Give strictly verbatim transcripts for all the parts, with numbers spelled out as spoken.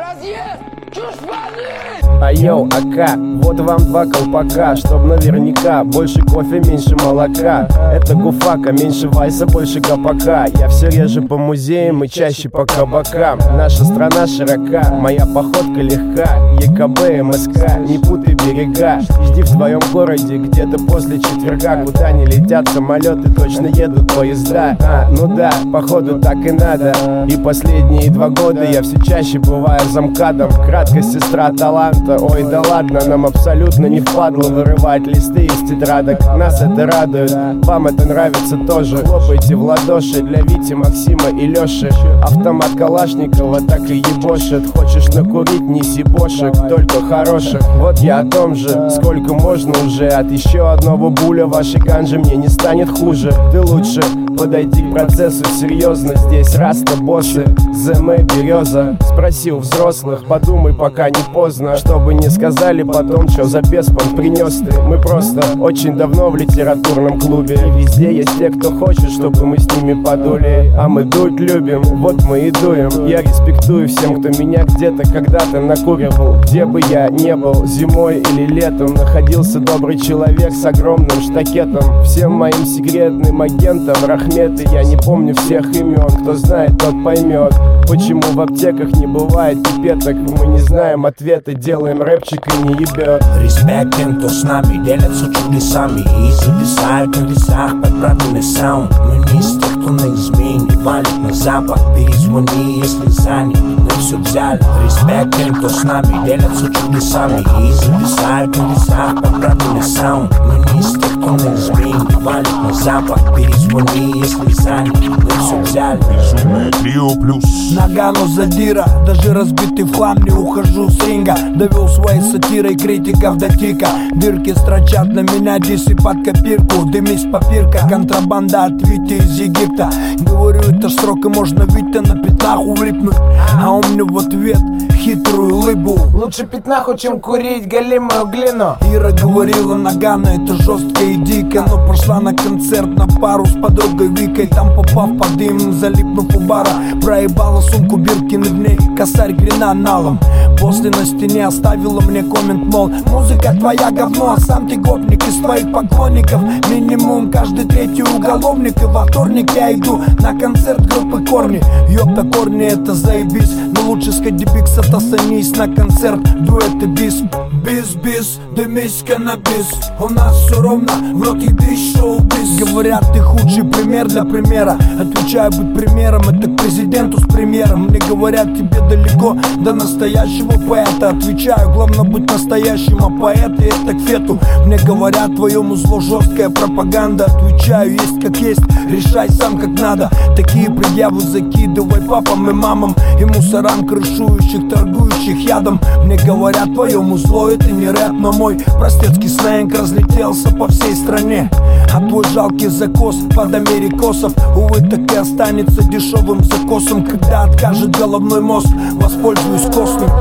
А йоу, ака, вот вам два колпака, чтоб наверняка больше кофе, меньше молока. Это гуфака, меньше вайса, больше гопака. Я все реже по музеям и чаще по кабакам. Наша страна широка, моя походка легка. ЕКБ, МСК, не путай берега. Жди в твоем городе где-то после четверга. Куда не летят самолеты, точно едут поезда. А, ну да, походу так и надо. И последние два года я все чаще бываю замкадом. Кратко, сестра таланта. Ой, да ладно, нам абсолютно не впадло вырывать листы из тетрадок. Нас это радует, вам это нравится тоже. Хлопайте в ладоши для Вити, Максима и Лёши. Автомат Калашникова так и ебошит. Хочешь накурить, неси бошек, только хороших. Вот я о том же, сколько можно уже. От еще одного буля вашей ганжи мне не станет хуже. Ты лучше подойди к процессу серьезно. Здесь раста боссы, ЗМ береза. Спроси у взрослых, подумай, пока не поздно. Чтобы не сказали потом, что за беспон принес ты. Мы просто очень давно в литературном клубе. И везде есть те, кто хочет, чтобы мы с ними подули. А мы дуть любим, вот мы и дуем. Я респектую всем, кто меня где-то когда-то накуривал. Где бы я не был, зимой или летом, находился добрый человек с огромным штакетом. Всем моим секретным агентам рахметы. Я не помню всех имен, кто знает, тот поймет. Почему в аптеках не бывает пипеток. Мы не знаем ответа, делаем рэпчик и не ебет. Респект тем, кто с нами делятся чудесами и зависают на весах под правильный саунд. Мы не из тех, кто на измене валит на запад. Перезвони, если занят, мы все взяли. Респект тем, кто с нами делятся чудесами и зависают на весах под правильный саунд. Мы не из тех, кто на измене валит на запад. Перезвони, если занят, мы все взяли. Безумное трио плюс Нагану задира, даже разбитый в хлам не ухожу с ринга. Довел своей сатирой критиков до тика. Дырки строчат на меня дисы под копирку. Дымись папирка, контрабанда от Вити из Египта. Говорю, это срок и можно Витя на пятнаху влипнуть. А у меня в ответ хитрую улыбу. Лучше пятнаху, чем курить галимую глину. Ира говорила, Нагана, это жестко и дико. Но пошла на концерт на пару с подругой Викой. Там попав под дым, залипнув у бара, проебала сумку Биркин и в ней косарь гренаналом. После на стене оставила мне коммент, мол, музыка твоя говно, а сам ты гопник из твоих поклонников. Минимум каждый третий уголовник. И во вторник я иду на концерт группы Корни. Ёпта, Корни, это заебись. Но лучше сходи бикс, отостанись на концерт дуэты бис. Бис-бис, дымись каннабис. У нас все ровно, в рот ебись, шоу-биз. Говорят, ты худший пример для примера. Отвечаю, быть примером, это к президенту с премьером. Мне говорят, тебе далеко до настоящего поэта. Отвечаю, главное быть настоящим, а поэт и это к фету. Мне говорят, твоему зло жесткая пропаганда. Отвечаю, есть как есть, решай сам как надо. Такие предъявы закидывай папам и мамам и мусорам, крышующих, торгующих ядом. Мне говорят, твоему зло это не рэп, но мой простецкий сленг разлетелся по всей стране. А твой жалкий закос под америкосов, увы, так и останется дешевым закосом. Когда откажет головной мозг, воспользуюсь костным.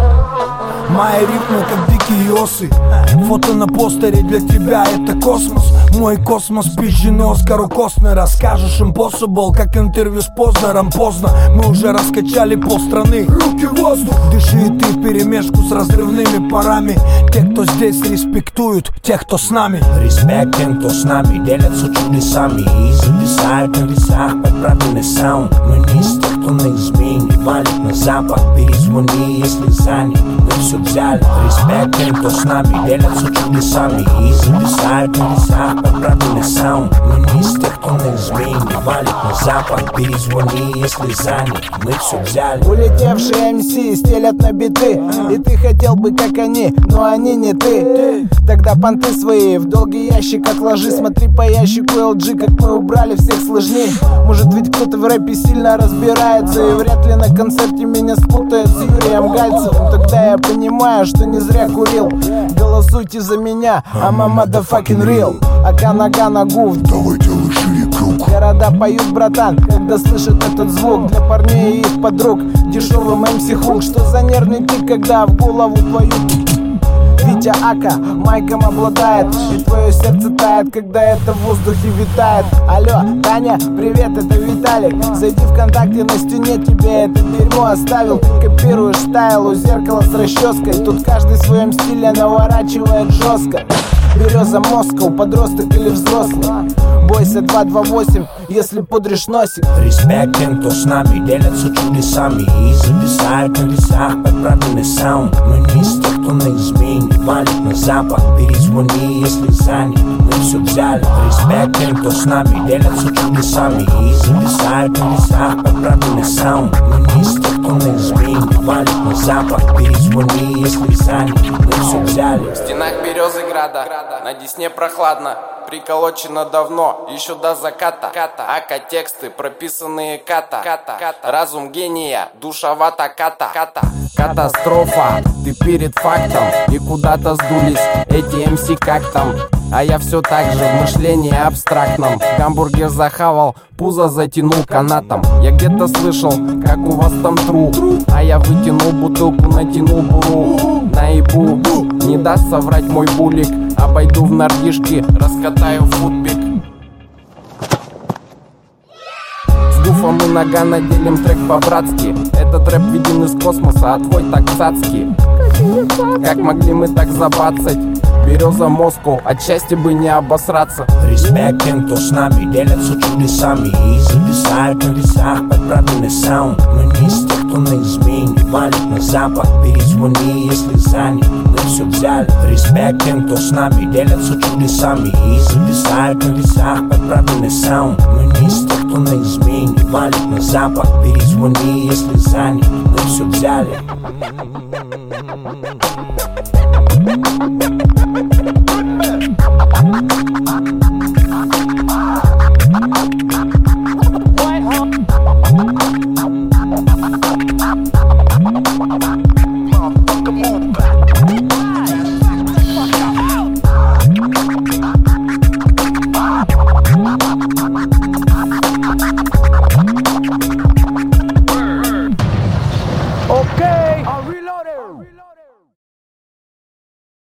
Мои рифмы как дикие осы. Фото на постере для тебя это космос. Мой космос пизженый Оскару Костнер. Расскажешь impossible, как интервью с Познером. Поздно, мы уже раскачали полстраны. Руки в воздух. Дыши и ты вперемешку с разрывными парами. Те, кто здесь респектуют, тех, кто с нами. Респект тем, кто с нами делятся чудесами и зависают на весах под правильный саунд. Мы не из тех, кто на измене валит на запад. Перезвони, если занят, мы все взяли. Респект тем, кто с нами делятся чудесами и зависают на весах под правильный саунд. Мы не из тех, кто на измене валит на запад. Перезвони, если занят, мы все взяли. Улетевшие эм си стелят на биты, и ты хотел бы как они, но они не ты. Тогда понты свои в долгий ящик отложи. Смотри по ящику эл джи, как мы убрали всех сложней. Может ведь кто-то в рэпе сильно разбирается, и вряд ли на концерте меня спутают с Юрием Гальцевым. Тогда я понимаю, что не зря курил. Голосуйте за меня, I'm a motherfucking real. Ака нога на гуф, давай делай шире круг. Города поют, братан, когда слышат этот звук. Для парней и их подруг дешевым эм си хук. Что за нервный тик, когда в голову твою Витя Ака майком обладает, и твое сердце тает, когда это в воздухе витает. Алло, Таня, привет, это Виталик. Зайди ВКонтакте, на стене тебе это дерьмо оставил. Ты копируешь стайл у зеркала с расческой. Тут каждый в своем стиле наворачивает жестко. Береза Москва, подросток или взрослый. Бойся два два восемь, если пудришь носик. Респект тем, кто с нами делятся чудесами и зависает на весах под правильный саунд. Мы не из тех, кто на измене валит на запад. Перезвони, если занят, мы все взяли. Респект тем, кто с нами делятся чудесами и зависает на весах под правильный саунд. Мы не из тех, кто на измене валит на запад. Перезвони, если занят, мы все взяли. В стенах Березыграда на Десне прохладно, приколочено давно, еще до заката. Ака тексты, прописанные ката. Разум гения, душевата ката. Катастрофа, ты перед фактом, и куда-то сдулись эти эм си как там. А я все так же в мышлении абстрактном. Гамбургер захавал, пузо затянул канатом. Я где-то слышал, как у вас там тру, а я вытянул бутылку, натянул буру. Наебу, не даст соврать мой булик. Обойду в нордишки, раскатаю футбик. С гуфом и Нагано делим трек по-братски. Этот рэп виден из космоса, а твой так цацкий. Как могли мы так забацать? Береза Москва, от счастья бы не обосраться. Респект тем, кто с нами делятся чудесами и зависает на весах под правильный саунд. Мы не из тех, кто на измене валит на запад. Перезвони, если занят, мы все взяли. Респект тем, кто с нами делятся чудесами и зависает на весах под правильный саунд. Мы не из тех, кто на измене валит на запад. Перезвони, если занят, мы все взяли. Thank you.